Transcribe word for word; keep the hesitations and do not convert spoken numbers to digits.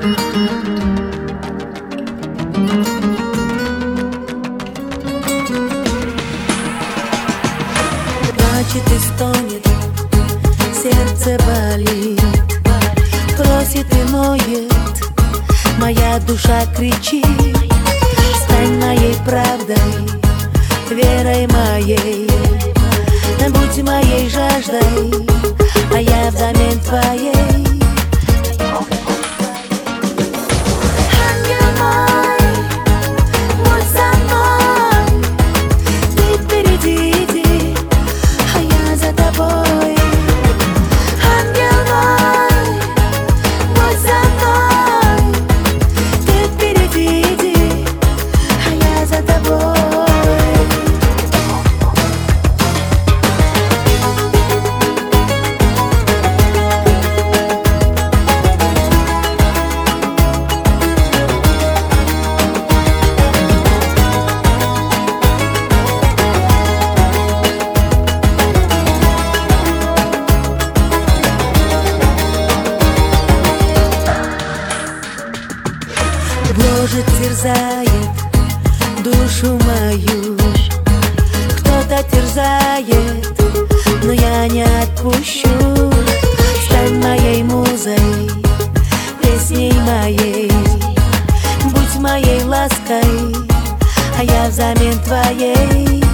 Плачет и стонет, сердце болит, просит и ноет, моя душа кричит: стань моей правдой, верой моей, будь моей жаждой, а я взамен твоей. Гложет, терзает душу мою, кто-то терзает, но я не отпущу. Стань моей музой, песней моей, будь моей лаской, а я взамен твоей.